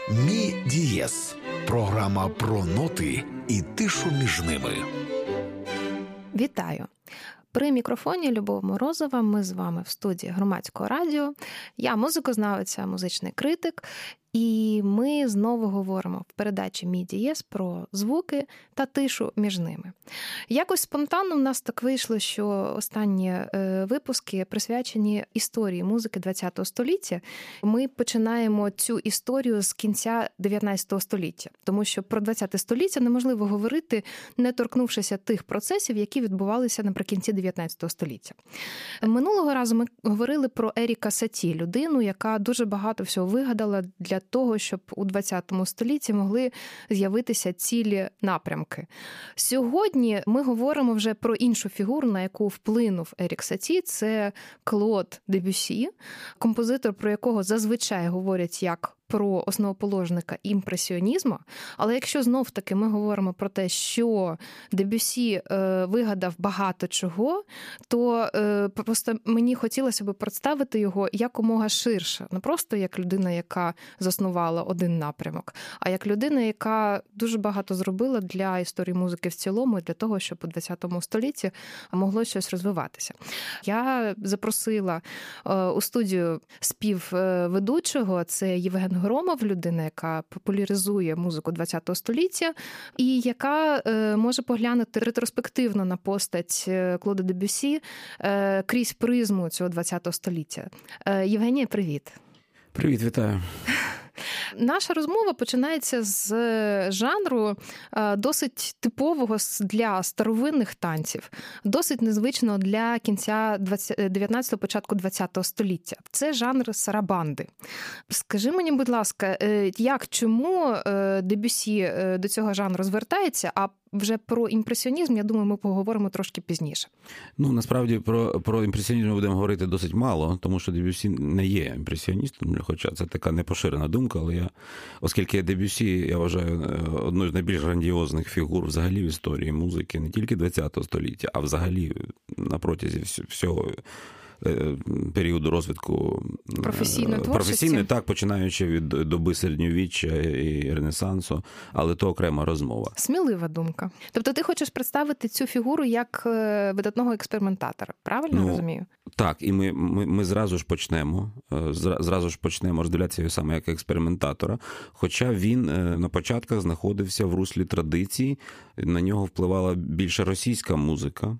Мі дієз – програма про ноти і тишу між ними. Вітаю! При мікрофоні Любов Морозова, ми з вами в студії Громадського радіо. Я музикознавиця, музичний критик. І ми знову говоримо в передачі «Мі дієз» про звуки та тишу між ними. Якось спонтанно в нас так вийшло, що останні випуски присвячені історії музики ХХ століття. Ми починаємо цю історію з кінця 19 століття, тому що про ХХ століття неможливо говорити, не торкнувшися тих процесів, які відбувалися наприкінці 19 століття. Минулого разу ми говорили про Еріка Саті, людину, яка дуже багато всього вигадала для того, щоб у 20 столітті могли з'явитися цілі напрямки. Сьогодні ми говоримо вже про іншу фігуру, на яку вплинув Ерік Саті. Це Клод Дебюсі, композитор, про якого зазвичай говорять як про основоположника імпресіонізму. Але якщо знов-таки ми говоримо про те, що Дебюсі вигадав багато чого, то просто мені хотілося б представити його якомога ширше. Не просто як людина, яка заснувала один напрямок, а як людина, яка дуже багато зробила для історії музики в цілому, для того, щоб у 20 столітті могло щось розвиватися. Я запросила у студію співведучого, це Євген Громов, людина, яка популяризує музику ХХ століття і яка може поглянути ретроспективно на постать Клода Дебюсі крізь призму цього ХХ століття. Євгенія, привіт. Привіт, вітаю. Наша розмова починається з жанру досить типового для старовинних танців, досить незвичного для кінця 19-го, початку 20-го століття. Це жанр сарабанди. Скажи мені, будь ласка, чому Дебюсі до цього жанру звертається, а вже про імпресіонізм, я думаю, ми поговоримо трошки пізніше. Насправді, про імпресіонізм ми будемо говорити досить мало, тому що Дебюсі не є імпресіоністом, хоча це така непоширена думка, але оскільки Дебюсі, я вважаю, одною з найбільш грандіозних фігур взагалі в історії музики, не тільки ХХ століття, а взагалі на протязі всього періоду розвитку професійної, так, починаючи від доби середньовіччя і Ренесансу, але то окрема розмова. Смілива думка. Тобто ти хочеш представити цю фігуру як видатного експериментатора, правильно розумію? Так, і ми зразу ж почнемо роздивлятися його саме як експериментатора, хоча він на початках знаходився в руслі традиції, на нього впливала більше російська музика.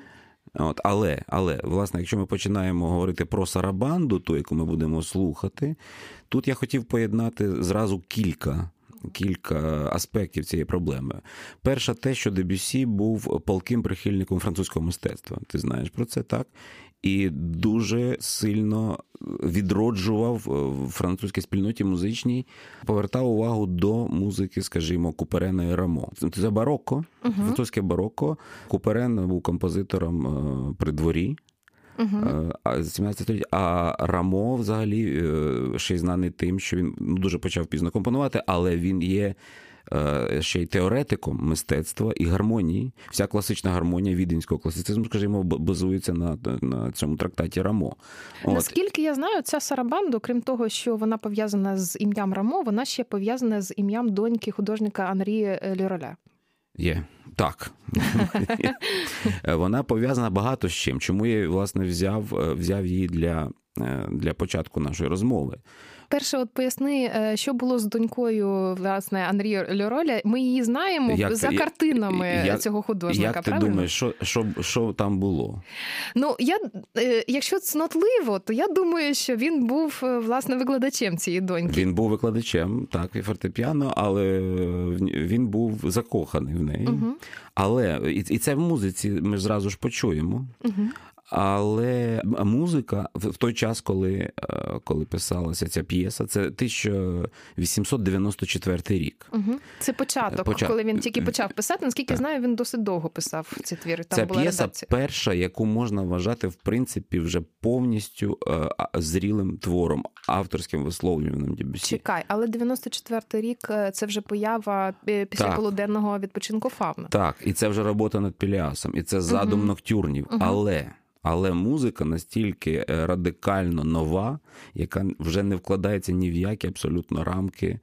Але, власне, якщо ми починаємо говорити про сарабанду, ту, яку ми будемо слухати, тут я хотів поєднати зразу кілька аспектів цієї проблеми. Перше, те, що Дебюсі був палким прихильником французького мистецтва. Ти знаєш про це, так? І дуже сильно відроджував в французькій спільноті музичній, повертав увагу до музики, скажімо, Куперена і Рамо. Це барокко, французьке барокко. Куперен був композитором при дворі, 17 століття, а Рамо взагалі ще й знаний тим, що він дуже почав пізно компонувати, але він є ще й теоретиком мистецтва і гармонії. Вся класична гармонія віденського класицизму, скажімо, базується на цьому трактаті Рамо. Наскільки я знаю, ця сарабанда, окрім того, що вона пов'язана з ім'ям Рамо, вона ще пов'язана з ім'ям доньки художника Анрі Лероля. Є. Так. Вона пов'язана багато з чим. Чому я, власне, взяв її для початку нашої розмови. Перше, поясни, що було з донькою, власне, Анрі Лероля. Ми її знаємо за картинами цього художника, як правильно? Як ти думаєш, що там було? Якщо цнотливо, то я думаю, що він був, власне, викладачем цієї доньки. Він був викладачем, так, і фортепіано, але він був закоханий в неї. Але, і це в музиці ми зразу ж почуємо. Але музика в той час, коли писалася ця п'єса, це 1894 рік. Це початок, коли він тільки почав писати. Наскільки знаю, він досить довго писав ці твіри. Там ця була п'єса редакція. Перша, яку можна вважати, в принципі, вже повністю зрілим твором, авторським висловлюванням Дебюсі. Чекай, але 94-й рік – це вже поява після полуденного відпочинку Фавна. Так, і це вже робота над Піліасом, і це задум ноктюрнів. Але музика настільки радикально нова, яка вже не вкладається ні в які абсолютно рамки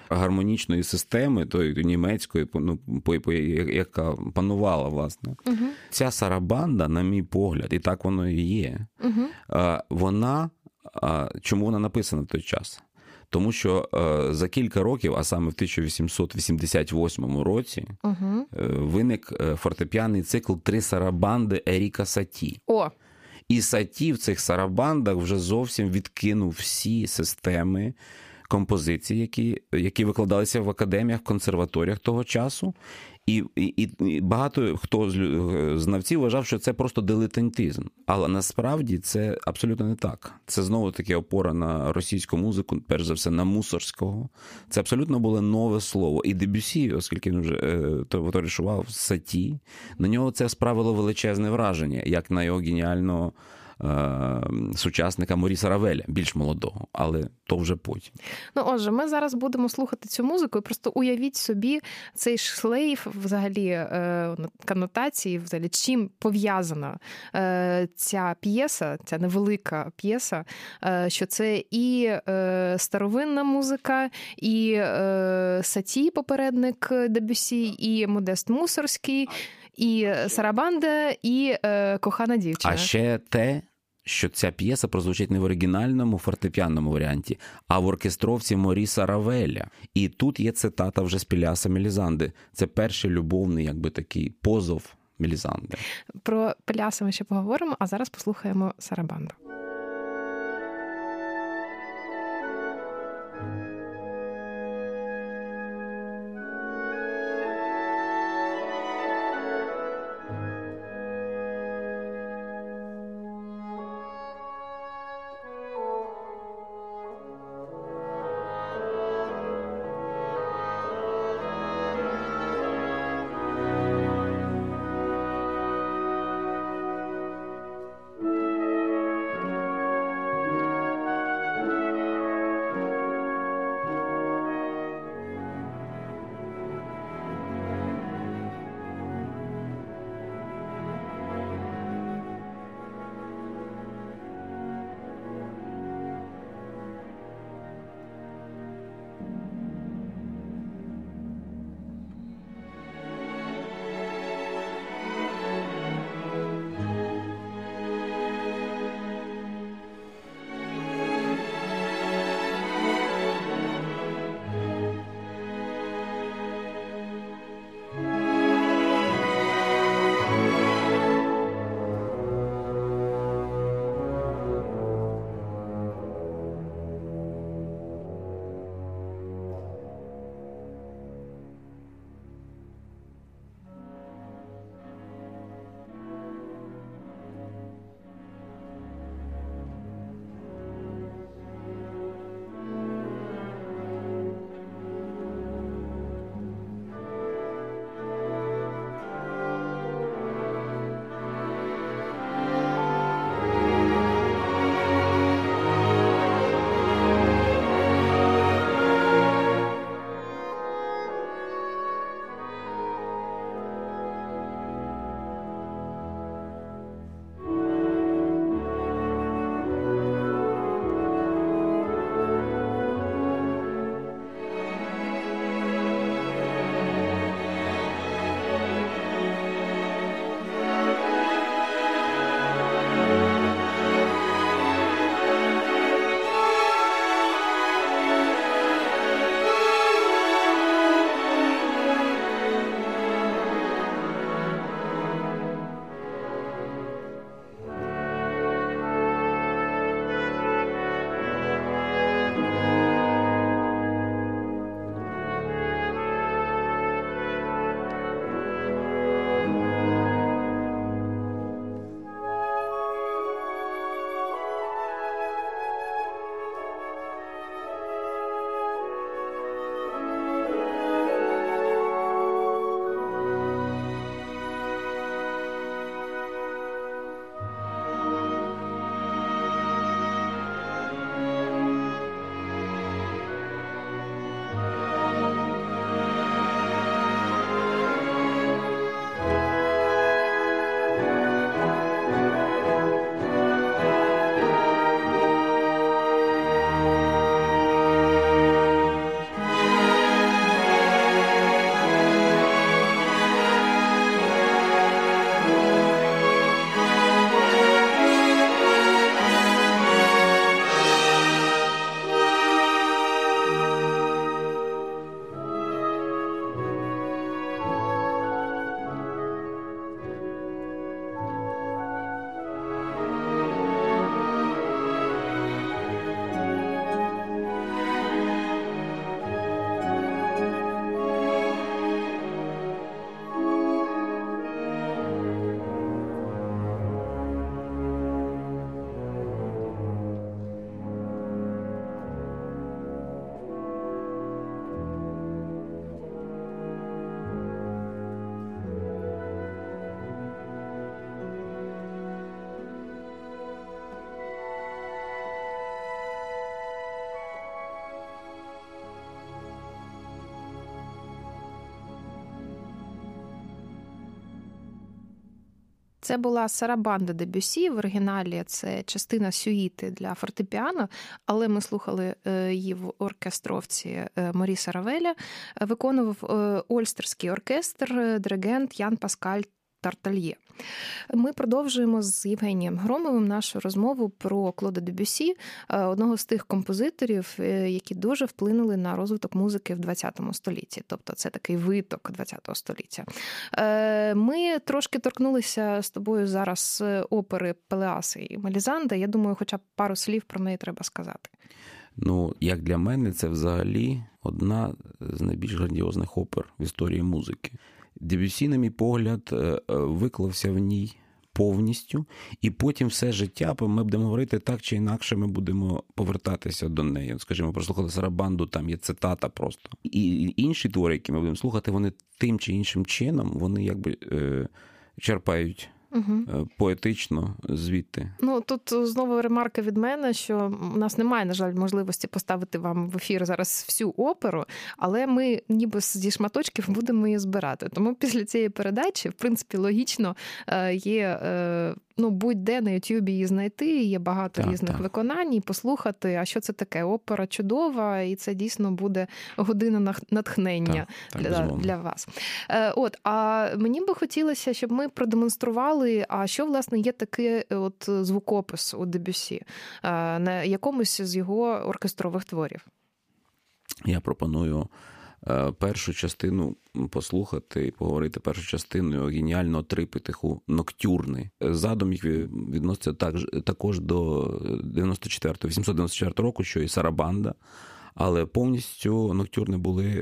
гармонічної системи, тої німецької, яка панувала, власне. Ця сарабанда, на мій погляд, і так воно і є, вона, чому вона написана в той час? Тому що за кілька років, а саме в 1888 році, виник фортепіаний цикл «Три сарабанди» Еріка Саті. І Саті в цих сарабандах вже зовсім відкинув всі системи композиції, які викладалися в академіях, консерваторіях того часу. І багато хто з знавців вважав, що це просто дилетантизм. Але насправді це абсолютно не так. Це знову-таки опора на російську музику, перш за все на Мусорського. Це абсолютно було нове слово. І Дебюсі, оскільки він вже товаришував з Саті, на нього це справило величезне враження, як на його геніального сучасника Моріса Равеля, більш молодого, але то вже потім. Отже, ми зараз будемо слухати цю музику, і просто уявіть собі цей шлейф, взагалі, конотації, взагалі, чим пов'язана ця п'єса, ця невелика п'єса, що це і старовинна музика, і Саті, попередник Дебюсі, і Модест Мусорський, і сарабанда, і кохана дівчина. А ще те, що ця п'єса прозвучить не в оригінальному фортепіанному варіанті, а в оркестровці Моріса Равеля. І тут є цитата вже з Пеляса Мелізанди. Це перший любовний, якби такий позов Мелізанди. Про Пеляса ми ще поговоримо, а зараз послухаємо сарабанду. Це була Сарабанда Дебюсі, в оригіналі це частина сюїти для фортепіано, але ми слухали її в оркестровці Моріса Равеля. Виконував Ольстерський оркестр, диригент Ян Паскаль Тартальє. Ми продовжуємо з Євгенієм Громовим нашу розмову про Клода Дебюсі, одного з тих композиторів, які дуже вплинули на розвиток музики в ХХ столітті. Тобто це такий виток ХХ століття. Ми трошки торкнулися з тобою зараз опери Пелеаса і Мелізанда. Я думаю, хоча б пару слів про неї треба сказати. Ну, як для мене, це взагалі одна з найбільш грандіозних опер в історії музики. Дебюсі, на мій погляд, виклався в ній повністю, і потім все життя, ми будемо говорити так чи інакше, ми будемо повертатися до неї. Скажімо, прослухали Сарабанду, там є цитата просто. І інші твори, які ми будемо слухати, вони тим чи іншим чином, вони якби черпають поетично звідти. Ну, тут знову ремарка від мене, що у нас немає, на жаль, можливості поставити вам в ефір зараз всю оперу, але ми ніби зі шматочків будемо її збирати. Тому після цієї передачі, в принципі, логічно є... будь-де на Ютубі її знайти, є багато різних виконань, і послухати, а що це таке. Опера чудова, і це дійсно буде година натхнення для вас. А мені би хотілося, щоб ми продемонстрували, а що, власне, є такий звукопис у Дебюсі на якомусь з його оркестрових творів. Я пропоную першу частину послухати і поговорити першу частину його геніального трипитиху «Ноктюрни». Задум їх відноситься також до 894 року, що і Сарабанда, але повністю «Ноктюрни» були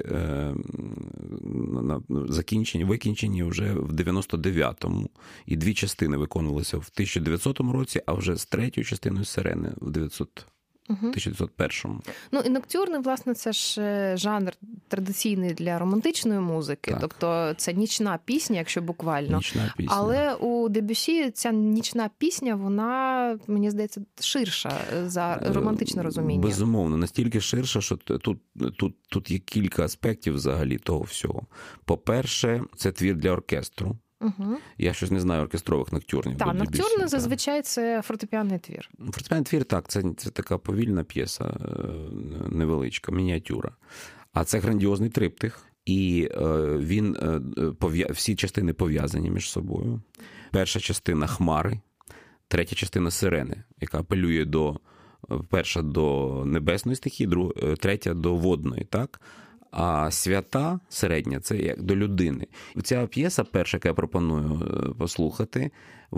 викінчені вже в 99-му, і дві частини виконувалися в 1900 році, а вже з третьою частиною «Сирени» в 1901-му. Ну, і ноктюрни, власне, це ж жанр традиційний для романтичної музики. Так. Тобто це нічна пісня, якщо буквально. Нічна пісня. Але у Дебюсі ця нічна пісня, вона, мені здається, ширша за романтичне розуміння. Безумовно, настільки ширша, що тут є кілька аспектів взагалі того всього. По-перше, це твір для оркестру. Я щось не знаю оркестрових ноктюрнів. Так, ноктюрни зазвичай це фортепіанний твір. Фортепіанний твір, так, це така повільна п'єса, невеличка, мініатюра. А це грандіозний триптих, і всі частини пов'язані між собою. Перша частина «Хмари», третя частина «Сирени», яка апелює перша до небесної стихії, третя до водної, так? А свята середня – це як до людини. Ця п'єса, перша, яку я пропоную послухати,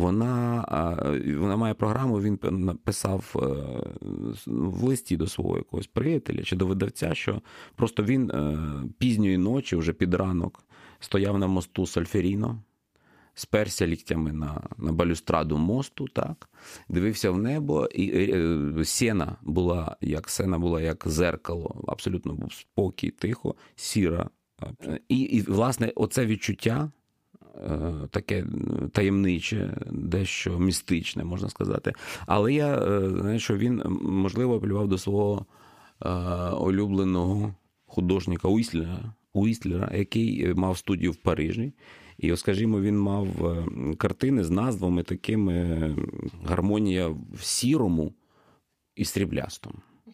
вона має програму, він написав в листі до свого якогось приятеля чи до видавця, що просто він пізньої ночі, вже під ранок, стояв на мосту Сольферіно, сперся ліктями на балюстраду мосту, так, дивився в небо, і сцена була як зеркало, абсолютно був спокій, тихо, сіра. І власне, оце відчуття, таке таємниче, дещо містичне, можна сказати. Але я знаю, що він, можливо, апелював до свого улюбленого художника Уістлера, який мав студію в Парижі. І, скажімо, він мав картини з назвами такими «Гармонія в сірому» і «Сріблястому».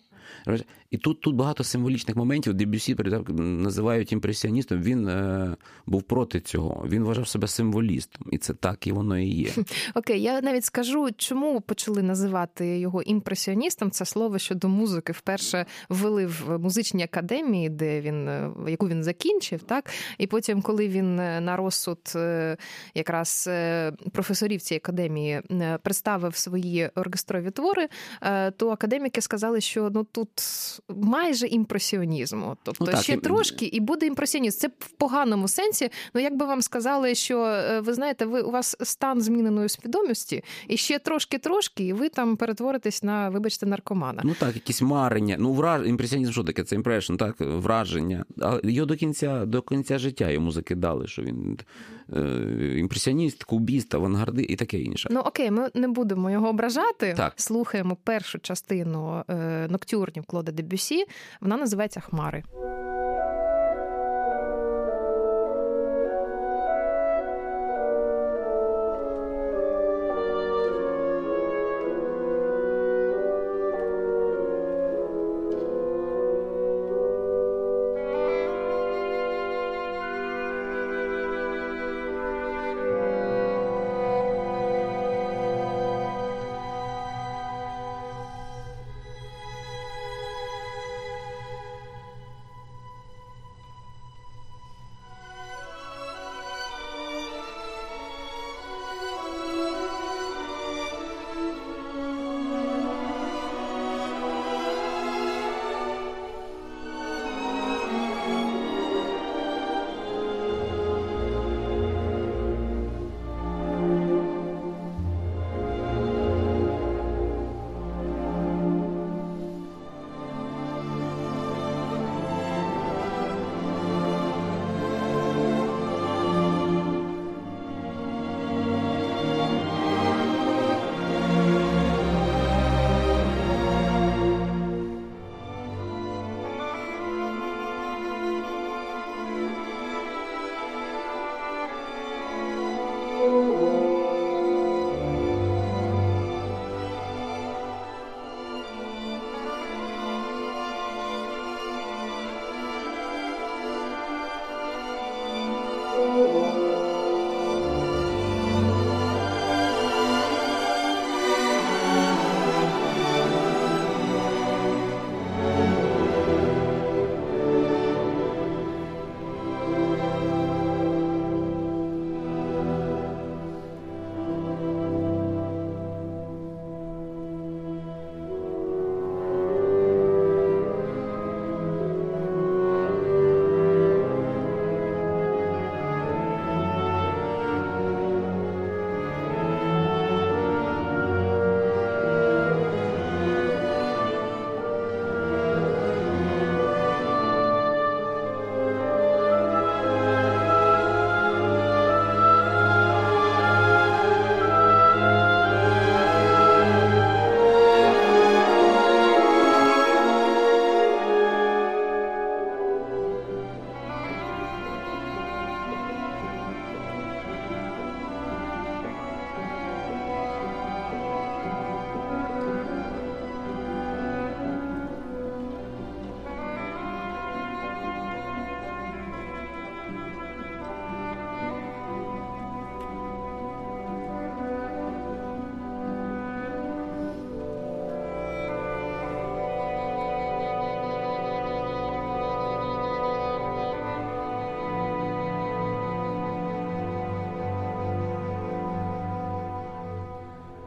І тут багато символічних моментів. Дебюсі називають імпресіоністом. Він був проти цього. Він вважав себе символістом. І це так, і воно і є. Окей, я навіть скажу, чому почали називати його імпресіоністом. Це слово щодо музики вперше ввели в музичній академії, яку він закінчив, так? І потім, коли він на розсуд якраз професорів цієї академії представив свої оркестрові твори, то академіки сказали, що тут майже імпресіонізму. Тобто ще трошки і буде імпресіонізм. Це в поганому сенсі. Ну, якби вам сказали, що, ви знаєте, у вас стан зміненої свідомості, і ще трошки, і ви там перетворитесь на, вибачте, наркомана. Ну так, якісь марення. Імпресіонізм що таке? Це імпрешн, так, враження. Але його до кінця життя йому закидали, що він імпресіоніст, кубіст, авангардист і таке інше. Ну окей, ми не будемо його ображати. Так. Слухаємо першу частину ноктюрнів Клода Дебюсі. Вона називається «Хмари».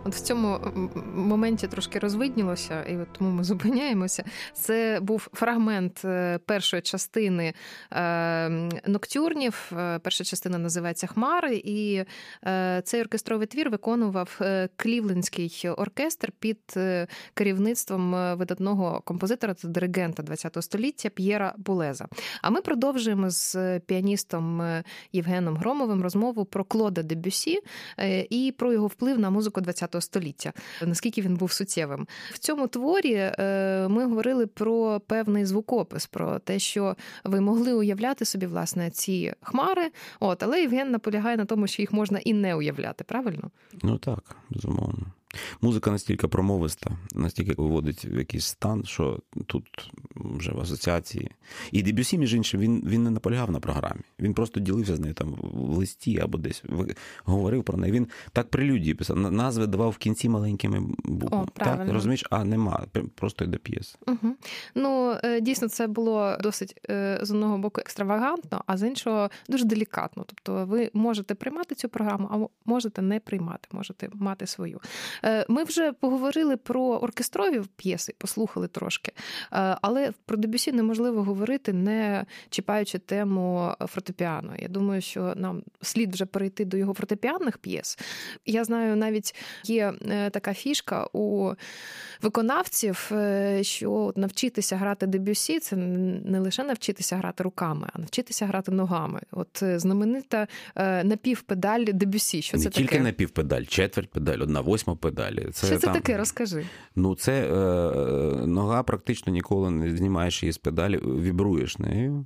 От в цьому моменті трошки розвиднілося, і от тому ми зупиняємося. Це був фрагмент першої частини ноктюрнів. Перша частина називається «Хмари», і цей оркестровий твір виконував Клівлендський оркестр під керівництвом видатного композитора та диригента ХХ століття П'єра Булеза. А ми продовжуємо з піаністом Євгеном Громовим розмову про Клода Дебюссі і про його вплив на музику ХХ століття, наскільки він був суттєвим. В цьому творі ми говорили про певний звукопис, про те, що ви могли уявляти собі, власне, ці хмари, але Євген наполягає на тому, що їх можна і не уявляти, правильно? Ну так, безумовно. Музика настільки промовиста, настільки виводить в якийсь стан, що тут вже в асоціації. І Дебюссі, між іншим, він не наполягав на програмі. Він просто ділився з нею там в листі або десь говорив про неї. Він так прелюдії писав, назви давав в кінці маленькими буквами. Так, розумієш, нема, просто йде п'єса. Угу. Ну, дійсно, це було досить, з одного боку, екстравагантно, а з іншого дуже делікатно. Тобто ви можете приймати цю програму, а можете не приймати, можете мати свою. Ми вже поговорили про оркестрові п'єси, послухали трошки, але про Дебюссі неможливо говорити, не чіпаючи тему фортепіано. Я думаю, що нам слід вже перейти до його фортепіанних п'єс. Я знаю, навіть є така фішка у виконавців, що навчитися грати Дебюссі – це не лише навчитися грати руками, а навчитися грати ногами. От знаменита напівпедаль Дебюссі. Що це таке? Не тільки напівпедаль, четверть педаль, 1/8 педалі. Що це таке? Розкажи. Ну, це нога практично ніколи не знімаєш її з педалі, вібруєш нею,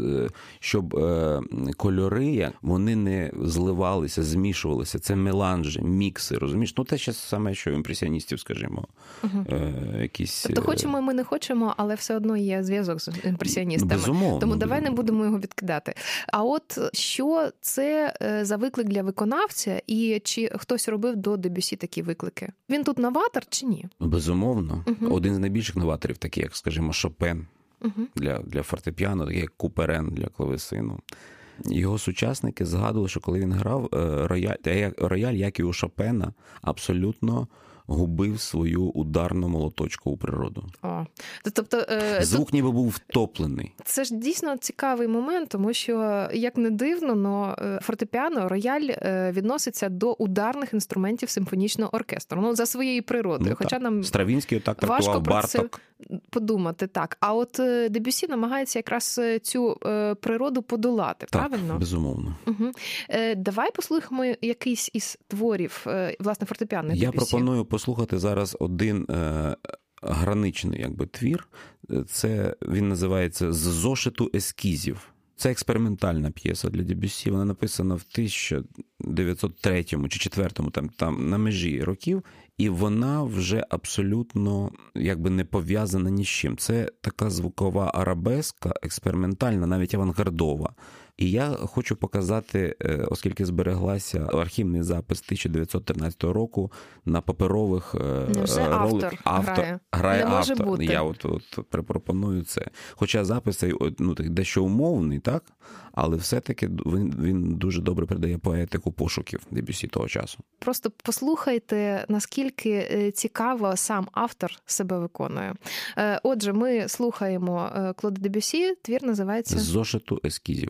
щоб кольори, вони не зливалися, змішувалися. Це меланжі, мікси, розумієш? Ну, те ще саме, що в імпресіоністів, скажімо. Якісь... Тобто хочемо ми не хочемо, але все одно є зв'язок з імпресіоністами. Безумовно. Тому давай не будемо його відкидати. А от що це за виклик для виконавця, і чи хтось робив до Дебюссі такі виклики? Він тут новатор чи ні? Безумовно. Один з найбільших новаторів, такий, як, скажімо, Шопен для фортепіано, такий як Куперен для клавесину. Його сучасники згадували, що коли він грав, рояль, як і у Шопена, абсолютно губив свою ударну молоточку у природу. Тобто, звук ніби був втоплений. Це ж дійсно цікавий момент, тому що, як не дивно, но фортепіано, рояль відноситься до ударних інструментів симфонічного оркестру. Ну, за своєю природою. Ну, хоча нам Стравінський так трактував, Барток. Подумати, так. А от Дебюссі намагається якраз цю природу подолати, так, правильно? Безумовно. Угу. Давай послухаємо якийсь із творів, власне, фортепіаних Дебюссі. Я пропоную послухати зараз один граничний твір. Це він називається «З зошиту ескізів». Це експериментальна п'єса для Дебюссі. Вона написана в 1903 чи 1904, там на межі років. І вона вже абсолютно не пов'язана ні з чим. Це така звукова арабеска, експериментальна, навіть авангардова. І я хочу показати, оскільки збереглася архівний запис 1913 року на паперових роликах. Автор грає не може автор. Бути. Я пропоную це. Хоча запис цей дещо умовний, так? Але все-таки він дуже добре передає поетику пошуків Дебюссі того часу. Просто послухайте, наскільки цікаво сам автор себе виконує. Отже, ми слухаємо Клода Дебюссі, твір називається «З зошиту ескізів».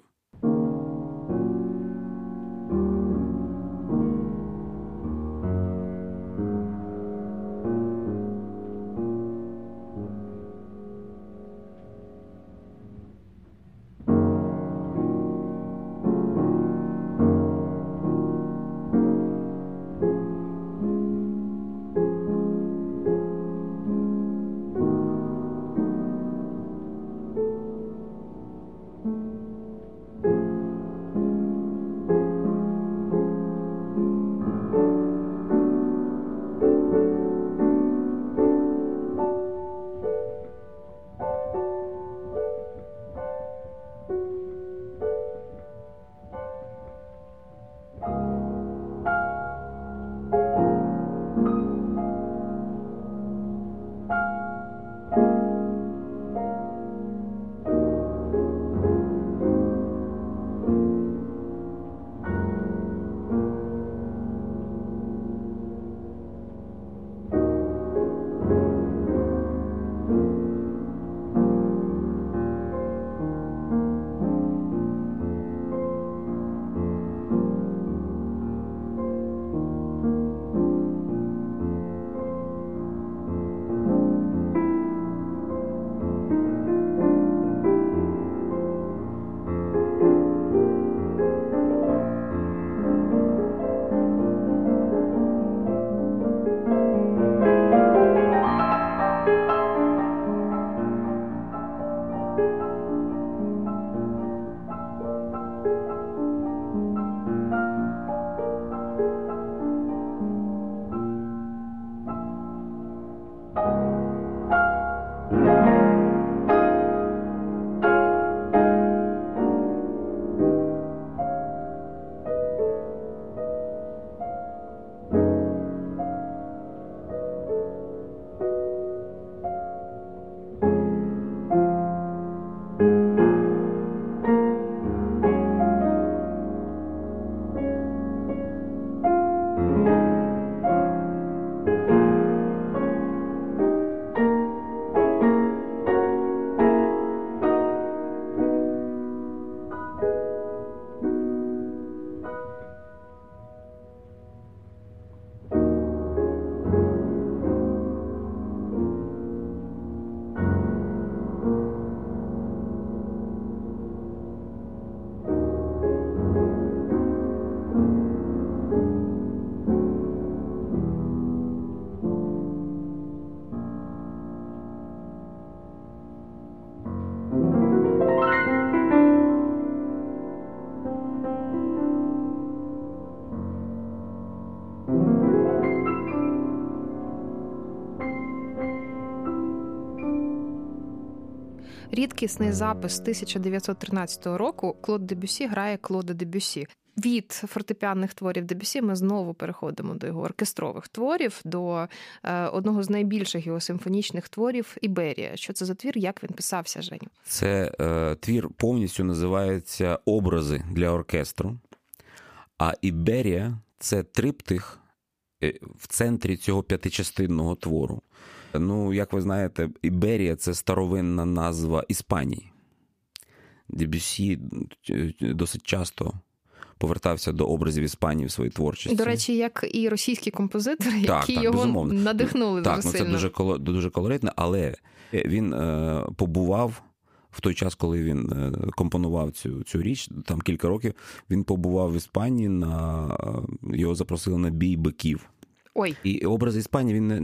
Рідкісний запис 1913 року. Клод Дебюсі грає Клода Дебюсі. Від фортепіанних творів Дебюсі ми знову переходимо до його оркестрових творів, до одного з найбільших його симфонічних творів «Іберія». Що це за твір, як він писався, Женю? Це твір повністю називається «Образи для оркестру», а «Іберія» – це триптих в центрі цього п'ятичастинного твору. Ну, як ви знаєте, Іберія – це старовинна назва Іспанії. Дебюсі досить часто повертався до образів Іспанії в своїй творчості. До речі, як і російські композитори, які його безумовно. надихнули дуже сильно. Так, це дуже колоритно, але він побував в той час, коли він компонував цю річ, там кілька років, він побував в Іспанії, його запросили на бій биків. Ой. І образ Іспанії він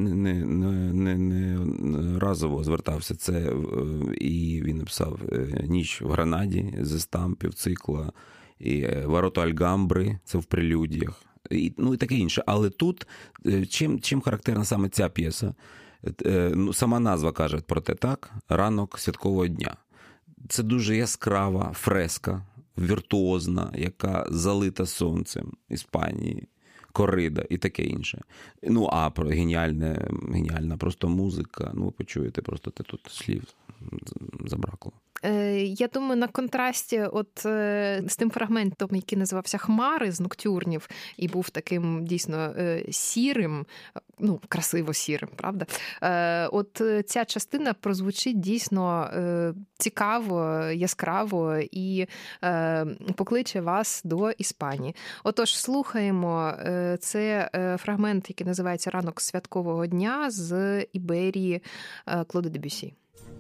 не разово звертався. Це і він написав «Ніч в Гранаді» з естампів цикла, і «Ворота Альгамбри» – це в прелюдіях, і таке інше. Але тут чим характерна саме ця п'єса? Сама назва каже про те, так? «Ранок святкового дня». Це дуже яскрава фреска, віртуозна, яка залита сонцем Іспанії, корида і таке інше. А про геніальна просто музика. Ви почуєте, просто тут слів забракло. Я думаю, на контрасті з тим фрагментом, який називався «Хмари» з ноктюрнів, і був таким дійсно сірим, красиво сірим, правда? Ця частина прозвучить дійсно цікаво, яскраво і покличе вас до Іспанії. Отож, слухаємо, це фрагмент, який називається «Ранок святкового дня» з «Іберії» Клода Дебюсі.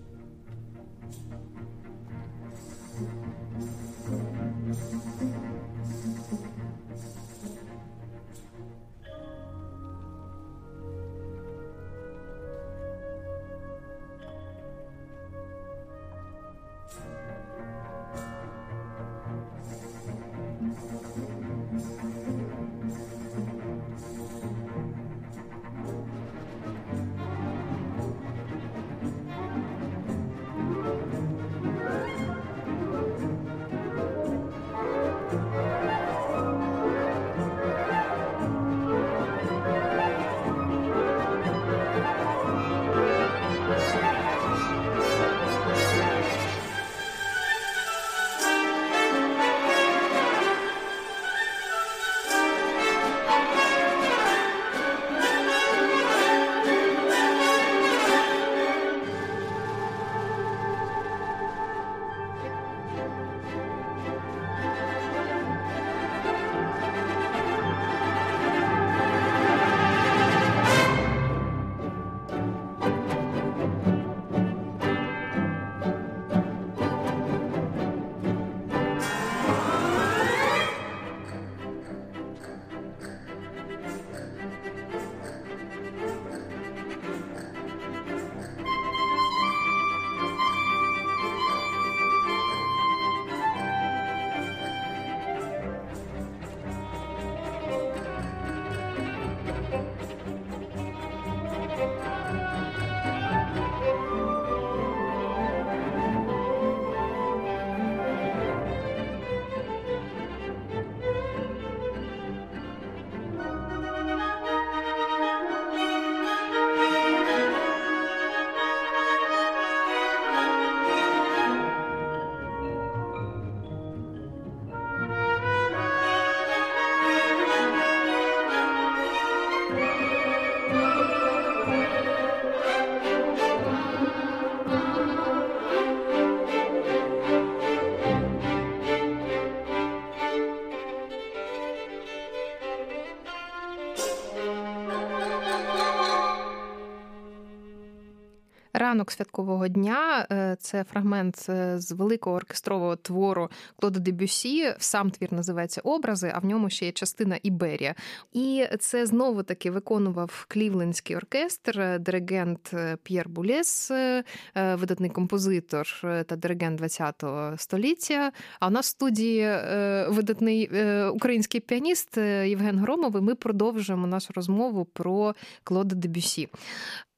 «Ранок святкового дня» – це фрагмент з великого оркестрового твору Клода Дебюсі. Сам твір називається «Образи», а в ньому ще є частина «Іберія». І це знову-таки виконував Клівлендський оркестр, диригент П'єр Булес, видатний композитор та диригент ХХ століття. А у нас в студії видатний український піаніст Євген Громов, і ми продовжуємо нашу розмову про Клода Дебюсі.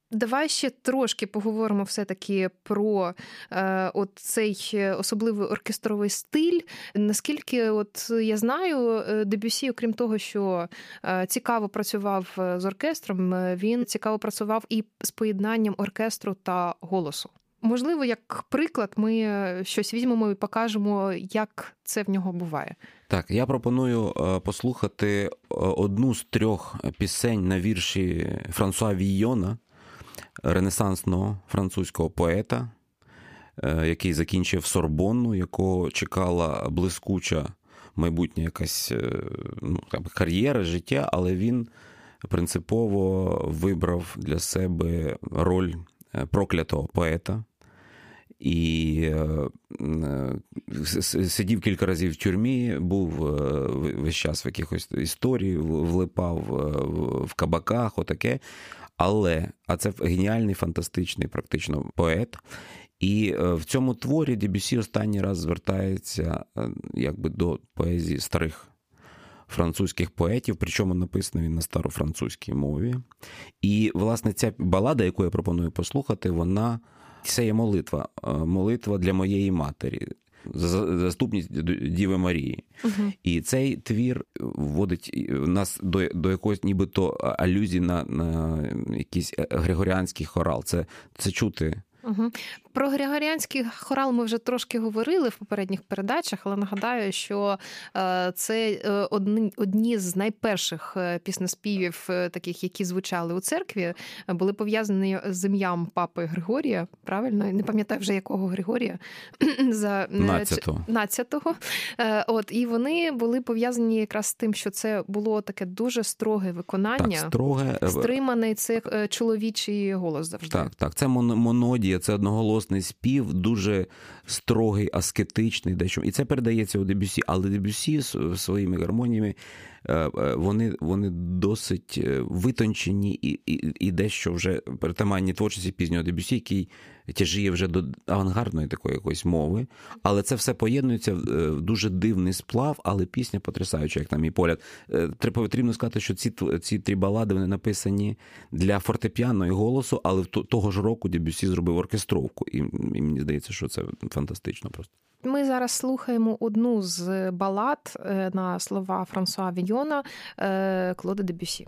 Давай ще трошки поговоримо все-таки про цей особливий оркестровий стиль. Наскільки я знаю, Дебюсі, окрім того, що цікаво працював з оркестром, він цікаво працював і з поєднанням оркестру та голосу. Можливо, як приклад, ми щось візьмемо і покажемо, як це в нього буває. Так, я пропоную послухати одну з 3 пісень на вірші Франсуа Війона, ренесансного французького поета, який закінчив Сорбонну, якого чекала блискуча майбутня якась кар'єра, життя, але він принципово вибрав для себе роль проклятого поета і сидів кілька разів в тюрмі, був весь час в якихось історії, влипав в кабаках, отаке. А це геніальний, фантастичний практично поет. І в цьому творі Дебюсі останній раз звертається якби до поезії старих французьких поетів, причому написано він на старофранцузькій мові. І, власне, ця балада, яку я пропоную послухати, це є молитва для моєї матері, заступність Діви Марії. Угу. І цей твір вводить нас до якогось нібито алюзії на якийсь григоріанський хорал. Це чути. Угу. Про григоріанський хорал ми вже трошки говорили в попередніх передачах, але нагадаю, що це одні з найперших піснеспівів, таких, які звучали у церкві, були пов'язані з ім'ям папи Григорія, правильно? Не пам'ятаю вже, якого Григорія. За 15-го. І вони були пов'язані якраз з тим, що це було таке дуже строге виконання. Так, строге. Стриманий, це чоловічий голос завжди. Так. Це монодія, це одноголосний спів, дуже строгий, аскетичний, дещо. І це передається у Дебюсі. Але Дебюсі своїми гармоніями, вони досить витончені і дещо вже притаманні творчості пізнього Дебюсі, який тяжіє вже до авангардної такої якоїсь мови. Але це все поєднується в дуже дивний сплав, але пісня потрясаюча, як на мій погляд. Потрібно сказати, що ці 3 балади, вони написані для фортепіано і голосу, але того ж року Дебюсі зробив оркестровку. І мені здається, що це фантастично просто. Ми зараз слухаємо одну з балад на слова Франсуа Війона Клода Дебюсі.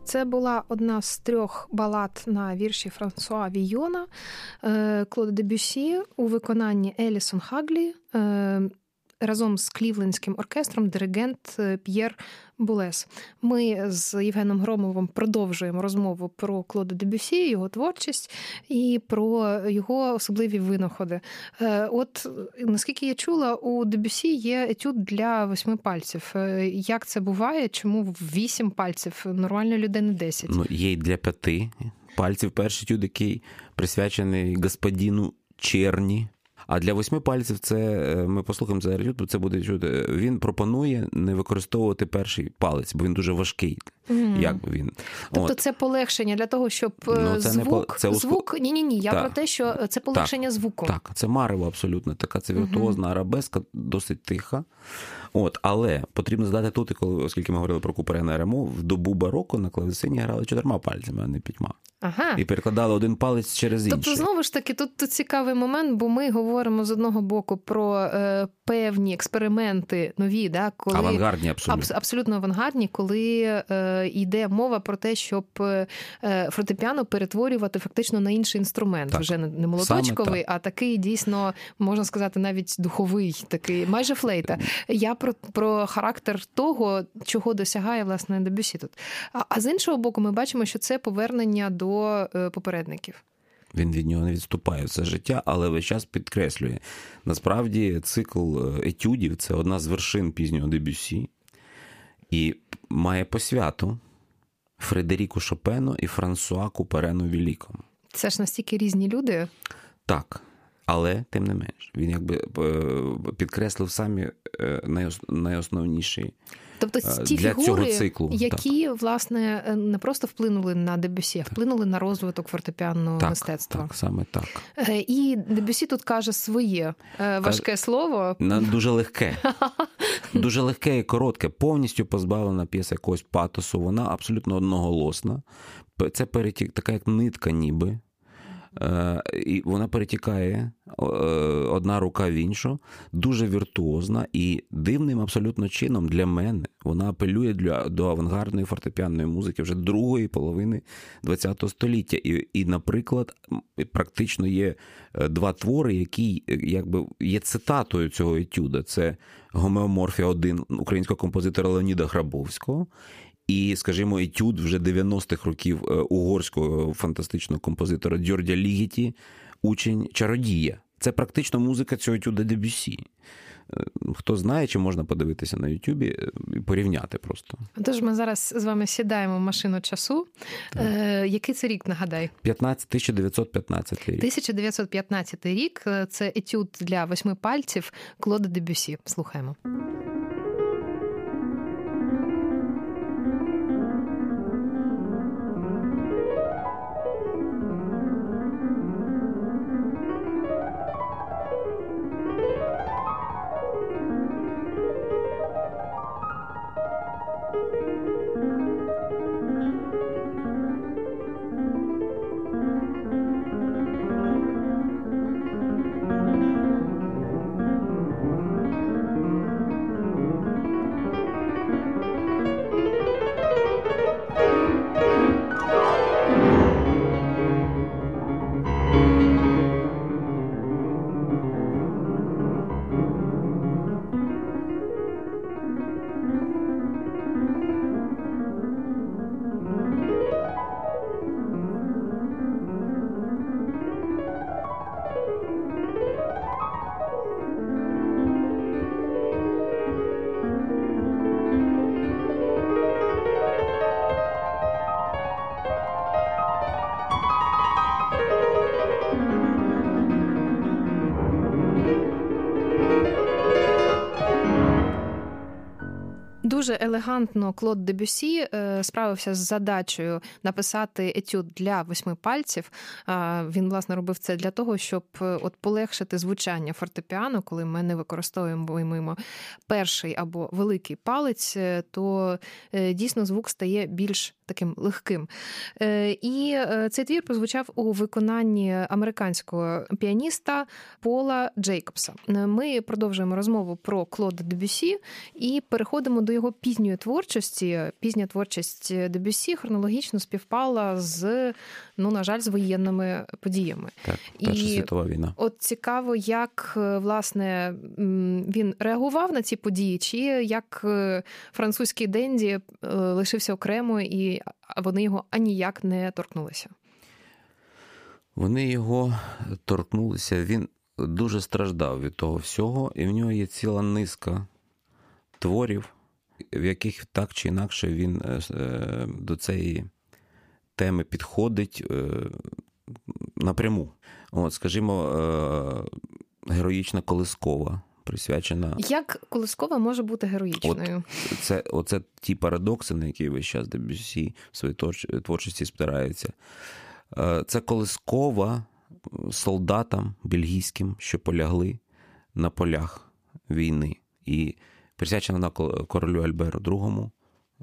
Це була одна з 3 балад на вірші Франсуа Війона Клода Дебюссі у виконанні Елісон Хаглі разом з Клівлендським оркестром диригент П'єр Булес. Ми з Євгеном Громовим продовжуємо розмову про Клода Дебюссі, його творчість і про його особливі винаходи. От, наскільки я чула, у Дебюссі є етюд для 8 пальців. Як це буває? Чому 8 пальців? Нормальної людини 10. Ну, є й для 5 пальців перший етюд, який присвячений господину Черні. А для 8 пальців це, ми послухаємо цей етюд, це буде чути. Він пропонує не використовувати перший палець, бо він дуже важкий. Якби він. Тобто це полегшення для того, щоб звук... Ні, я про те, що це полегшення звуку. Так, це марево абсолютно, така це віртуозна арабеска, досить тиха. Але потрібно згадати тут, оскільки ми говорили про Куперена і Рамо, в добу бароко на клавесині грали 4 пальцями, а не 5. Ага. І перекладали один палець через інший. Тобто, знову ж таки, тут цікавий момент, бо ми говоримо з одного боку про певні експерименти нові, да, коли авангардні абсолютно. Абсолютно авангардні, коли йде мова про те, щоб фортепіано перетворювати фактично на інший інструмент. Так. Вже не молоточковий, а такий дійсно, можна сказати, навіть духовий, такий, майже флейта. Я про характер того, чого досягає, власне, Дебюссі тут. А з іншого боку, ми бачимо, що це повернення до попередників. Він від нього не відступає все життя, але весь час підкреслює. Насправді, цикл етюдів – це одна з вершин пізнього Дебюссі і має посвяту Фредеріку Шопену і Франсуа Куперену Великому. Це ж настільки різні люди. Так, але тим не менш. Він якби підкреслив самі найосновніші тобто ті фігури, циклу, які, власне, не просто вплинули на Дебюссі, а вплинули на розвиток фортепіанного мистецтва. Так, саме так. І Дебюссі тут каже своє важке слово. Дуже легке. Дуже легке і коротке. Повністю позбавлена п'єса якогось патосу. Вона абсолютно одноголосна. Це така як нитка ніби. І вона перетікає одна рука в іншу, дуже віртуозна і дивним абсолютно чином для мене вона апелює до авангардної фортепіанної музики вже другої половини ХХ століття. І, наприклад, практично є 2 твори, які якби є цитатою цього етюда. Це «Гомеоморфія-1» українського композитора Леоніда Грабовського і, скажімо, етюд вже 90-х років угорського фантастичного композитора Дьордя Лігіті «Учень чародія». Це практично музика цього етюда Дебюссі. Хто знає, чи можна подивитися на Ютубі і порівняти просто. Тож ми зараз з вами сідаємо в машину часу. Який це рік, нагадай? 1915 рік. 1915 рік. Це етюд для 8 пальців Клода Дебюссі. Слухаємо. Дуже елегантно Клод Дебюссі справився з задачею написати етюд для 8 пальців. Він, власне, робив це для того, щоб полегшити звучання фортепіано, коли ми не використовуємо перший або великий палець, то дійсно звук стає більш таким легким. І цей твір прозвучав у виконанні американського піаніста Пола Джейкобса. Ми продовжуємо розмову про Клода Дебюссі і переходимо до його пізньої творчості. Пізня творчість Дебюссі хронологічно співпала з, на жаль, з воєнними подіями. Так, Перша світова війна. От цікаво, як, власне, він реагував на ці події, чи як французький денді лишився окремо і вони його аніяк не торкнулися? Вони його торкнулися, він дуже страждав від того всього, і в нього є ціла низка творів, в яких так чи інакше він до цієї теми підходить напряму. От, скажімо, героїчна Колискова, присвячена... Як Колискова може бути героїчною? Оце ті парадокси, на які весь час Дебюссі в своїй творчості спирається. Це Колискова солдатам бельгійським, що полягли на полях війни. І присвячена вона королю Альберу II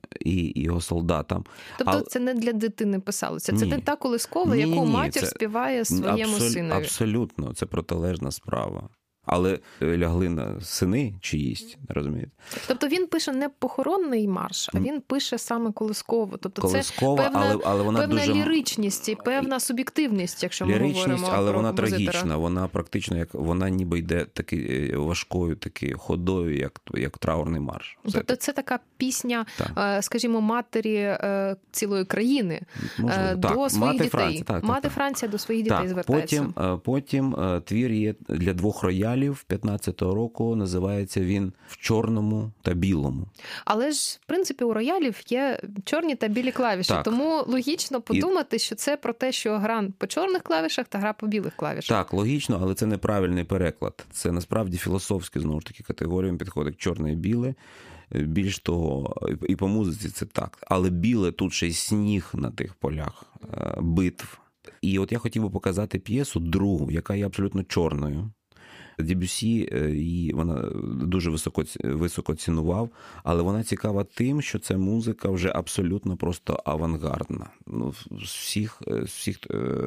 і його солдатам. Тобто це не для дитини писалося? Це не та Колискова, яку матір співає своєму синові? Абсолютно, це протилежна справа. Але лягли на сини чиїсь, розумієте? Тобто він пише не похоронний марш, а він пише саме Колискову. Тобто Колискова, це певна, але вона певна дуже... ліричність і певна суб'єктивність, якщо ми говоримо але про вона композитора. трагічна, вона практично, вона ніби йде таки важкою ходою, як траурний марш. Тобто це така пісня, скажімо, матері цілої країни до своїх дітей. Мати Франція до своїх дітей звертається. Потім твір є для двох роялів 15-го року, називається він «В чорному та білому». Але ж, в принципі, у роялів є чорні та білі клавіші, тому логічно подумати, що це про те, що гра по чорних клавішах та гра по білих клавішах. Так, логічно, але це неправильний переклад. Це насправді філософські, знову ж таки, категоріям підходить чорне і біле. Більш того, і по музиці це так. Але біле тут ще й сніг на тих полях битв. І от я хотів би показати п'єсу другу, яка є абсолютно чорною. Дебюссі її вона дуже високо цінував, але вона цікава тим, що це музика вже абсолютно просто авангардна. З всіх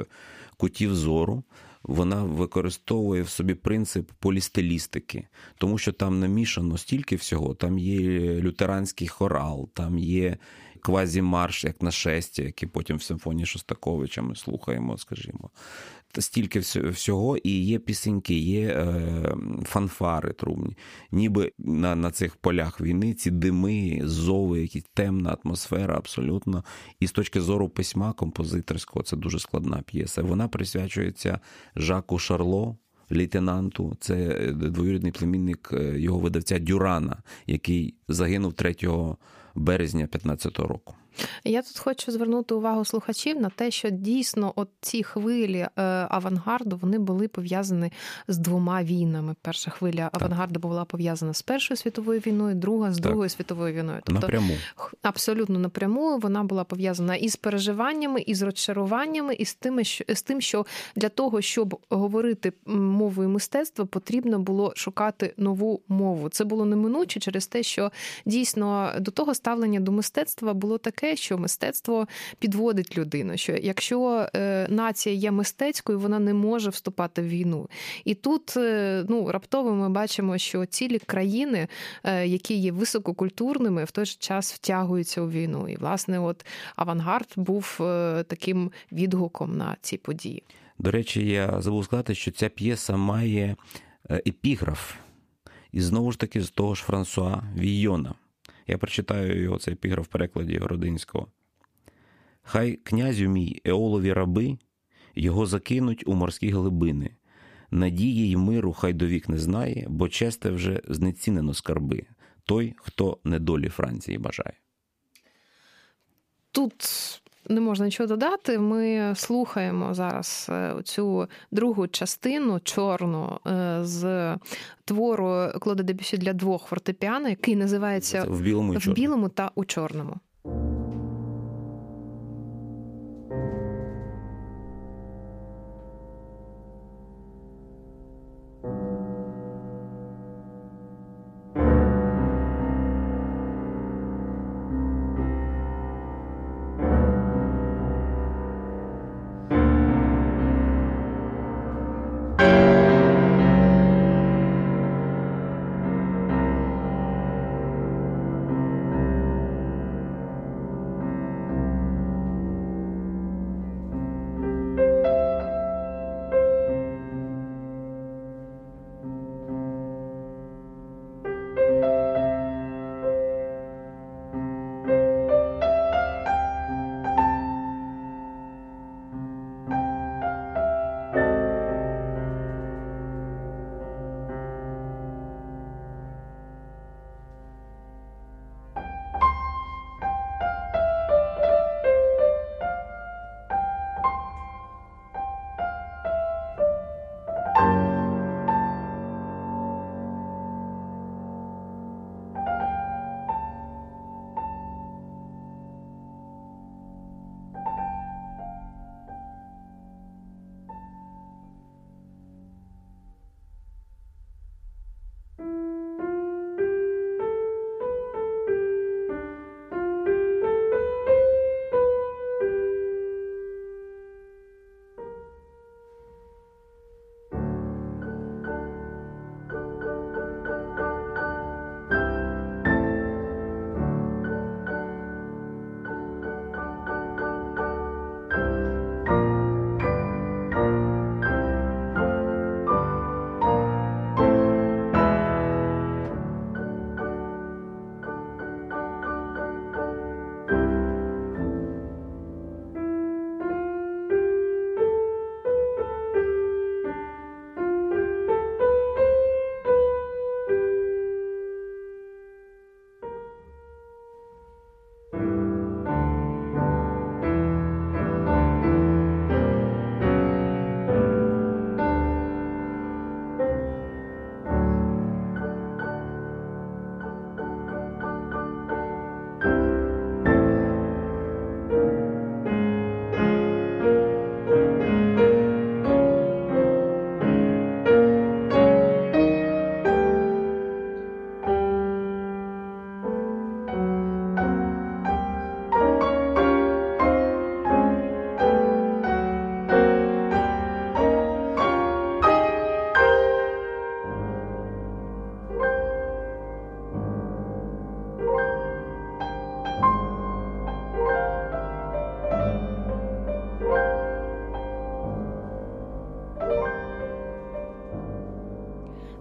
кутів зору вона використовує в собі принцип полістилістики, тому що там намішано стільки всього. Там є лютеранський хорал, там є квазімарш, як нашестя, який потім в симфонії Шостаковича ми слухаємо, скажімо. Стільки всього, і є пісеньки, є фанфари трубні. Ніби на цих полях війни ці дими, зови, якісь темна атмосфера абсолютно. І з точки зору письма композиторського це дуже складна п'єса. Вона присвячується Жаку Шарло, лейтенанту. Це двоюрідний племінник його видавця Дюрана, який загинув 3 березня 15-го року. Я тут хочу звернути увагу слухачів на те, що дійсно от ці хвилі авангарду, вони були пов'язані з двома війнами. Перша хвиля авангарду була пов'язана з Першою світовою війною, друга з Другою світовою війною. Тобто, напряму. Абсолютно напряму вона була пов'язана і з переживаннями, і з розчаруваннями, і з тим, що для того, щоб говорити мовою мистецтва, потрібно було шукати нову мову. Це було неминуче через те, що дійсно до того ставлення до мистецтва було таке, що мистецтво підводить людину, що якщо нація є мистецькою, вона не може вступати в війну. І тут раптово ми бачимо, що цілі країни, які є висококультурними, в той же час втягуються у війну. І, власне, от авангард був таким відгуком на ці події. До речі, я забув сказати, що ця п'єса має епіграф. І знову ж таки з того ж Франсуа Війона. Я прочитаю його, цей епіграф в перекладі Городинського. «Хай князю мій Еолові раби його закинуть у морські глибини. Надії й миру хай до вік не знає, бо честе вже знецінено скарби. Той, хто недолі Франції бажає». Тут не можна нічого додати. Ми слухаємо зараз цю другу частину, чорну, з твору Клода Дебюссі для двох фортепіано, який називається «В білому та у чорному».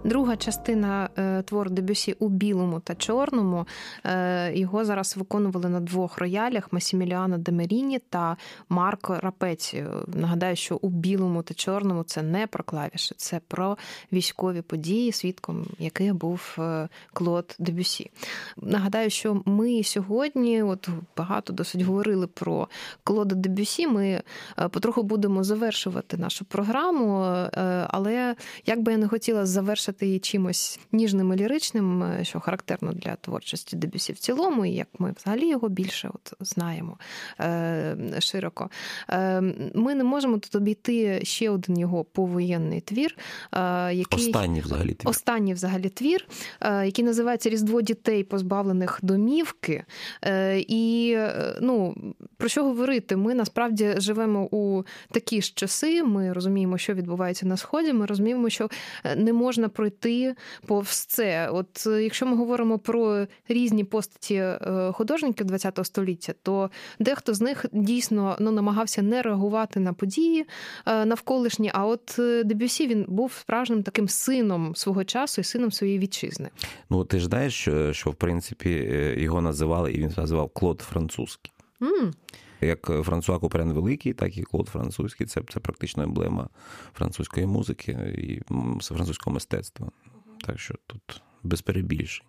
Друга частина твору Дебюсі у білому та чорному. Його зараз виконували на 2 роялях: Масіміліано де Меріні та Марко Рапеці. Нагадаю, що у білому та чорному це не про клавіші, це про військові події, свідком яких був Клод Дебюсі. Нагадаю, що ми сьогодні багато досить говорили про Клода Дебюсі. Ми потроху будемо завершувати нашу програму, але як би я не хотіла завершити її чимось ніжним і ліричним, що характерно для творчості Дебюсі в цілому, і як ми взагалі його більше знаємо широко, ми не можемо тут обійти ще один його повоєнний твір, який... Останній взагалі твір, який називається «Різдво дітей, позбавлених домівки». І, про що говорити? Ми, насправді, живемо у такі ж часи, ми розуміємо, що відбувається на Сході, ми розуміємо, що не можна пройти повз це. Якщо ми говоримо про різні постаті художників ХХ століття, то дехто з них дійсно намагався не реагувати на події навколишні, а Дебюсі, він був справжнім таким сином свого часу і сином своєї вітчизни. Ти ж знаєш, що в принципі його називали, і він називав Клод французький. Як Франсуа Купрен Великий, так і Клод французький. Це практично емблема французької музики і французького мистецтва. Так що тут без перебільшень.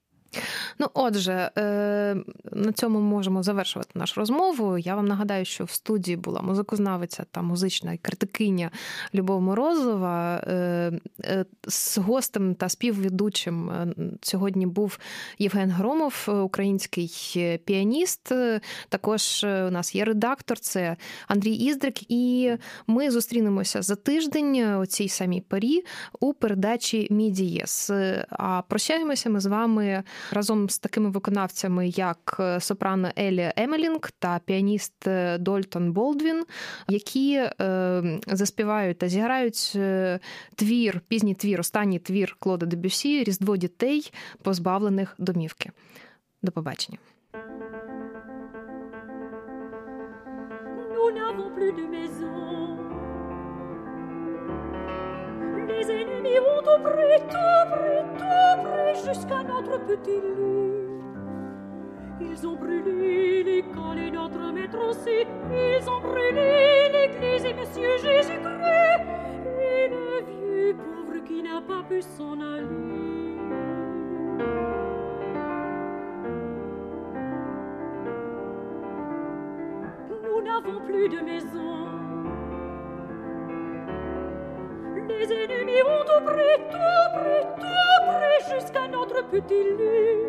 Отже, на цьому можемо завершувати нашу розмову. Я вам нагадаю, що в студії була музикознавиця та музична критикиня Любов Морозова. З гостем та співведучим сьогодні був Євген Громов, український піаніст. Також у нас є редактор, це Андрій Іздрик. І ми зустрінемося за тиждень о цій самій порі у передачі «Мі дієз». А прощаємося ми з вами разом з такими виконавцями, як сопрано Елі Емелінг та піаніст Дольтон Болдвін, які заспівають та зіграють пізній твір, останній твір Клода Дебюсі «Різдво дітей, позбавлених домівки». До побачення. Nous n'avons plus de maison. Les ennemis ont tout pris jusqu'à notre petit lit. Ils ont brûlé l'école et notre maître aussi. Ils ont brûlé l'église et Monsieur Jésus-Christ. Et le vieux pauvre qui n'a pas pu s'en aller. Nous n'avons plus de maison. Les ennemis ont tout pris jusqu'à notre petit lit.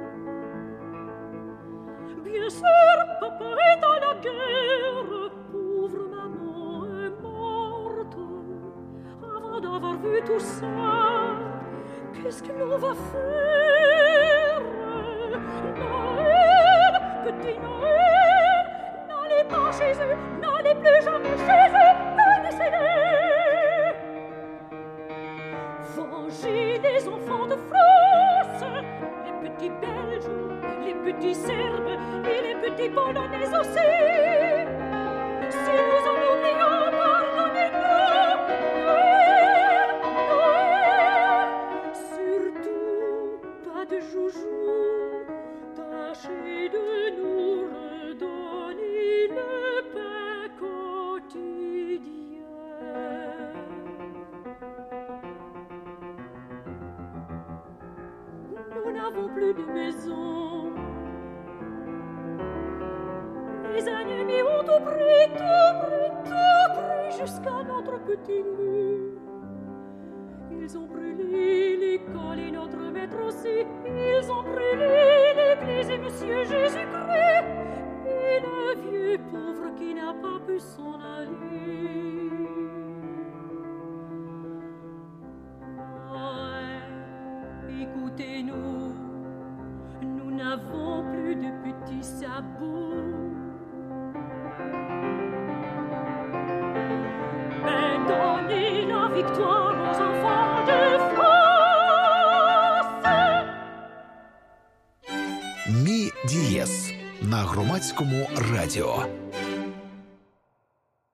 Bien sûr, papa est à la guerre, pauvre maman est morte. Avant d'avoir vu tout ça, qu'est-ce que l'on va faire? Noël, petit Noël, n'allez pas chez eux, n'allez plus jamais chez eux, connaissez-les. Vengez les enfants de France, les petits Belges, les petits Serbes et les petits Polonais aussi. Si nous en oublions, pardonnez-nous. Noël, Noël, surtout pas de joujou. Tâchez de nous redonner le pain quotidien. Nous n'avons plus de maison. Les ennemis ont tout pris jusqu'à notre petit lit. Ils ont brûlé l'école et notre maître aussi. Ils ont brûlé l'église et Monsieur Jésus-Christ. Et le vieux pauvre qui n'a pas pu s'en aller. Écoutez-nous, nous n'avons plus de petits sabots. Mais donnez la victoire aux enfants de France. Мі дієз на Громадському радіо.